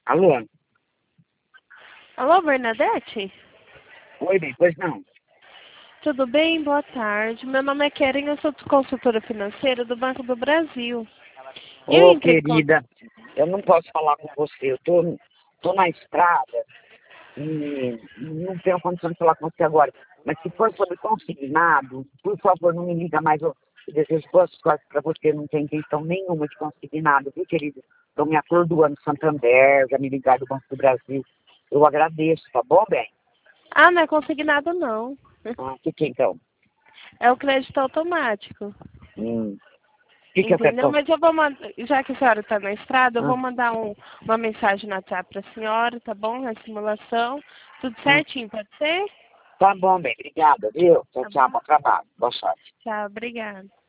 Alô? Alô, Bernadette? Oi, bem, pois não. Tudo bem? Boa tarde. Meu nome é Keren, eu sou consultora financeira do Banco do Brasil. Eu Ô, entrei em contato. querida, eu não posso falar com você. Eu tô na estrada e não tenho condição de falar com você agora. Mas se for sobre consignado, por favor, não me liga mais. Eu desejo boas sortes para você. Não tem intenção nenhuma de consignado, viu, querido? Estou me atordoando Santander, já me ligaram do Banco do Brasil. Eu agradeço, tá bom, bem? Ah, não é consignado não. Ah, que então? É o crédito automático. O que Entendeu? acertou? Mas eu vou mandar, já que a senhora está na estrada, eu Ah, vou mandar uma mensagem no WhatsApp para a senhora, tá bom? A simulação. Tudo ah. certinho, pode ser? Tá bom, bem, obrigada, viu? Tchau, Tá tchau, bom? bom trabalho. Boa sorte. Tchau, obrigada.